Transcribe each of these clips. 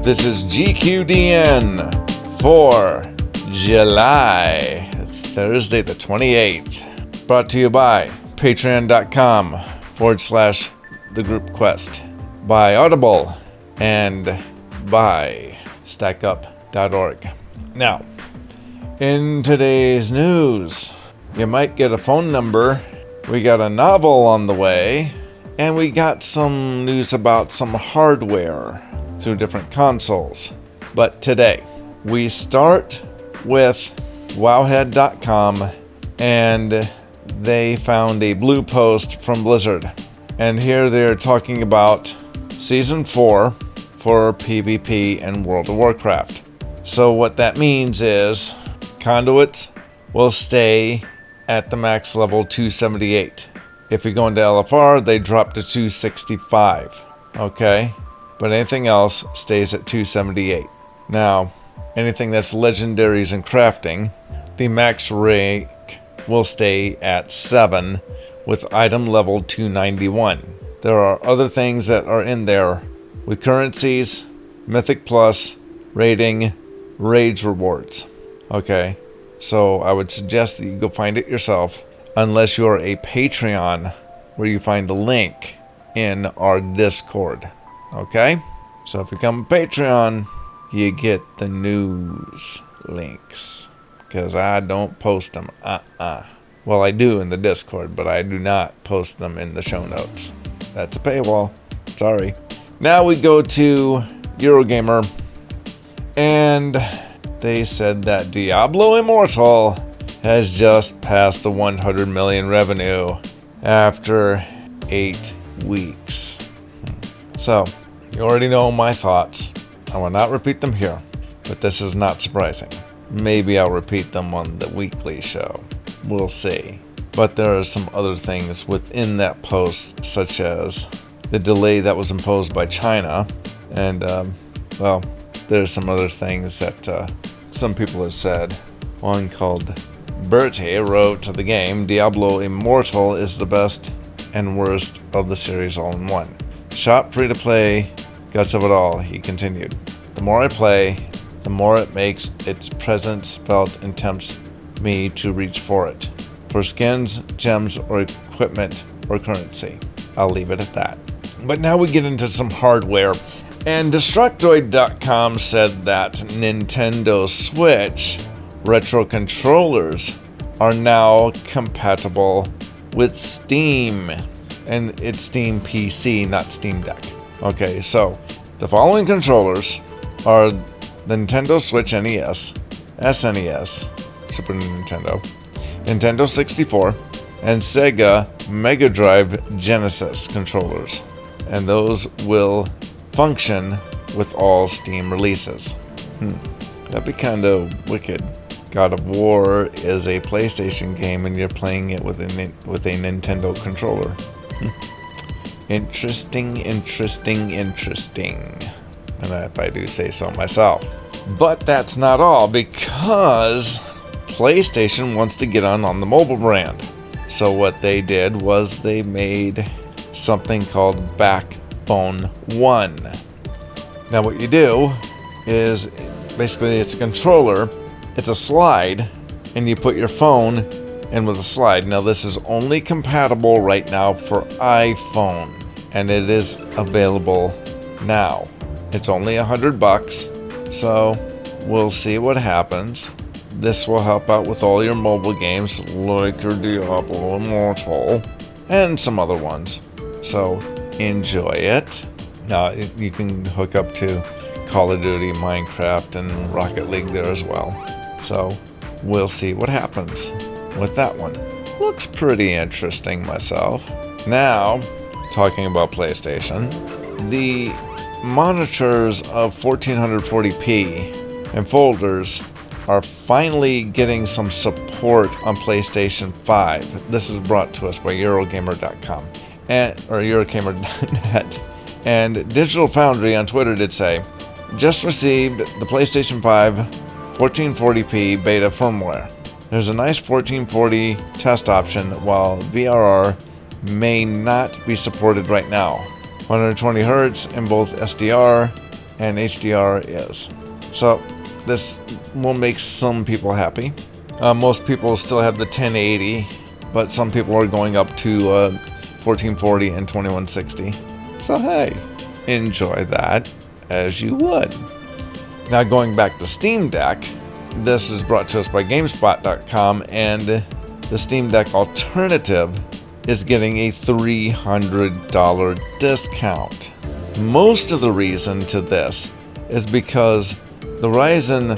This is GQDN for July, Thursday the 28th. Brought to you by patreon.com/The Group Quest, by Audible, and by stackup.org. Now, in today's news, you might get a phone number, we got a novel on the way, and we got some news about some hardware through different consoles. But today, we start with wowhead.com, and they found a blue post from Blizzard. And here they're talking about Season 4 for PvP and World of Warcraft. So what that means is conduits will stay at the max level 278. If you go into LFR, they drop to 265. Okay? But anything else stays at 278. Now, anything that's legendaries and crafting, the max rank will stay at 7 with item level 291. There are other things that are in there with currencies, Mythic Plus, rating, rage rewards. Okay, so I would suggest that you go find it yourself, unless you're a Patreon, where you find a link in our Discord. Okay, so if you become a Patreon, you get the news links, because I don't post them. Well, I do in the Discord, but I do not post them in the show notes. That's a paywall. Sorry. Now we go to Eurogamer, and they said that Diablo Immortal has just passed the 100 million revenue after 8 weeks. So, you already know my thoughts. I will not repeat them here, but this is not surprising. Maybe I'll repeat them on the weekly show. We'll see. But there are some other things within that post, such as the delay that was imposed by China. And, well, there's some other things that some people have said. One called Bertie wrote to the game, Diablo Immortal is the best and worst of the series all in one. Shop free-to-play, guts of it all, he continued. The more I play, the more it makes its presence felt and tempts me to reach for it. For skins, gems, or equipment, or currency. I'll leave it at that. But now we get into some hardware. And Destructoid.com said that Nintendo Switch retro controllers are now compatible with Steam. And it's Steam PC, not Steam Deck. Okay, so the following controllers are the Nintendo Switch NES, SNES, Super Nintendo, Nintendo 64, and Sega Mega Drive Genesis controllers. And those will function with all Steam releases. That'd be kind of wicked. God of War is a PlayStation game and you're playing it with a Nintendo controller. Interesting. And if I do say so myself. But that's not all, because PlayStation wants to get on the mobile brand. So what they did was they made something called Backbone One. Now what you do is, basically it's a controller, it's a slide, and you put your phone in with a slide. Now this is only compatible right now for iPhone, and it is available now. It's only $100, so we'll see what happens. This will help out with all your mobile games like your Diablo Immortal and some other ones. So enjoy it. Now you can hook up to Call of Duty, Minecraft, and Rocket League there as well. So we'll see what happens with that one. Looks pretty interesting myself. Now, talking about PlayStation, the monitors of 1440p and folders are finally getting some support on PlayStation 5. This is brought to us by Eurogamer.com or Eurogamer.net. And Digital Foundry on Twitter did say, just received the PlayStation 5 1440p beta firmware. There's a nice 1440 test option, while VRR may not be supported right now. 120Hz in both SDR and HDR is. So this will make some people happy. Most people still have the 1080, but some people are going up to 1440 and 2160. So hey, enjoy that as you would. Now going back to Steam Deck, this is brought to us by GameSpot.com, and the Steam Deck alternative is getting a $300 discount. Most of the reason to this is because the Ryzen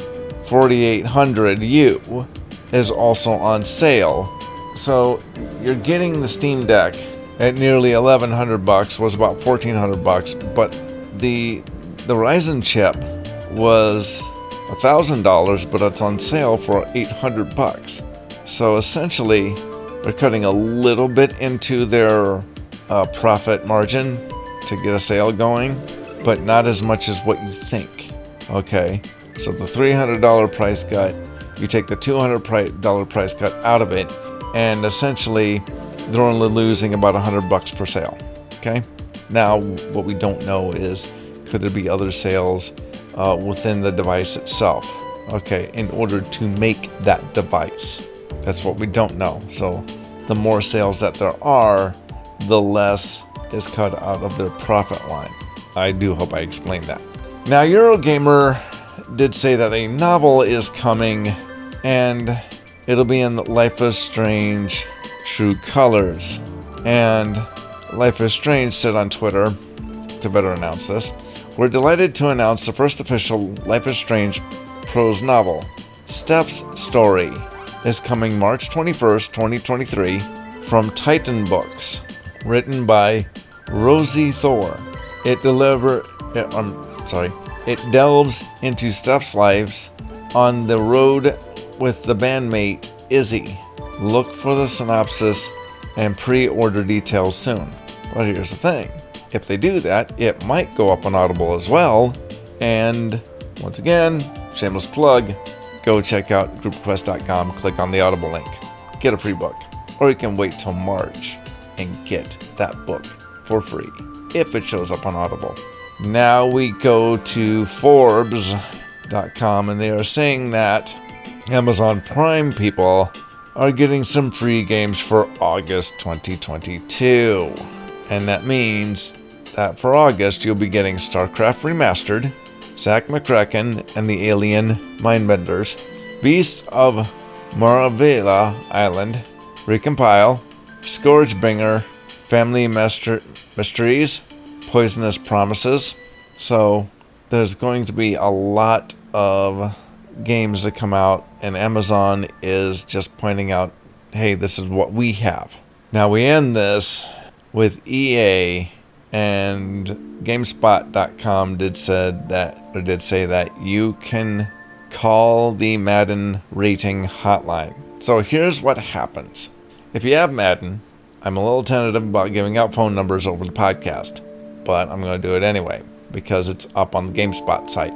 4800U is also on sale. So you're getting the Steam Deck at nearly $1,100, was about $1,400, but the Ryzen chip was $1,000, but it's on sale for $800. So essentially, they're cutting a little bit into their profit margin to get a sale going, but not as much as what you think. Okay, so the $300 price cut, you take the $200 price cut out of it, and essentially they're only losing about $100 per sale. Okay, now what we don't know is, could there be other sales within the device itself, okay, in order to make that device? That's what we don't know. So the more sales that there are, the less is cut out of their profit line. I do hope I explained that. Now, Eurogamer did say that a novel is coming, and it'll be in Life is Strange True Colors. And Life is Strange said on Twitter, to better announce this, "We're delighted to announce the first official Life is Strange prose novel, Steph's Story, is coming March 21st, 2023, from Titan Books, written by Rosie Thor. It delves into Steph's lives on the road with the bandmate Izzy. Look for the synopsis and pre-order details soon." Well, here's the thing. If they do that, it might go up on Audible as well. And once again, shameless plug, go check out groupquest.com, click on the Audible link, get a free book. Or you can wait till March and get that book for free if it shows up on Audible. Now we go to Forbes.com, and they are saying that Amazon Prime people are getting some free games for August 2022. And that means that for August, you'll be getting StarCraft Remastered, Zack McCracken and the Alien Mindbenders, Beasts of Maravilla Island, Recompile, Scourgebringer, Family Mysteries, Poisonous Promises. So there's going to be a lot of games that come out, and Amazon is just pointing out, hey, this is what we have. Now we end this with EA, and GameSpot.com did say that you can call the Madden rating hotline. So here's what happens. If you have Madden, I'm a little tentative about giving out phone numbers over the podcast, but I'm going to do it anyway because it's up on the GameSpot site.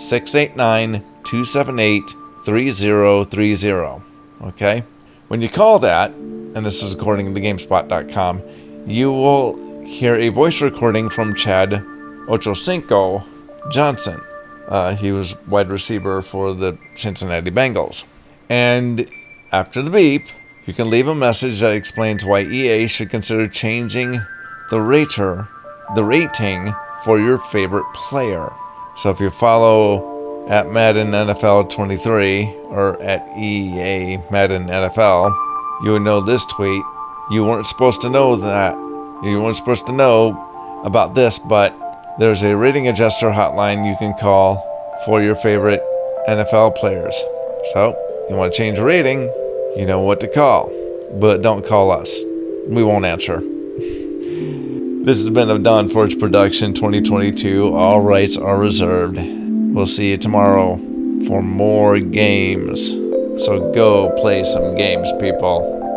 689-278-3030. Okay? When you call that, and this is according to GameSpot.com, you will hear a voice recording from Chad Ochocinco Johnson. He was wide receiver for the Cincinnati Bengals. And after the beep, you can leave a message that explains why EA should consider changing the rating for your favorite player. So if you follow at Madden NFL 23 or at EA Madden NFL, you would know this tweet. You weren't supposed to know that. You weren't supposed to know about this, but there's a rating adjuster hotline you can call for your favorite NFL players. So, you want to change the rating, you know what to call. But don't call us. We won't answer. This has been a Don Forge production 2022. All rights are reserved. We'll see you tomorrow for more games. So go play some games, people.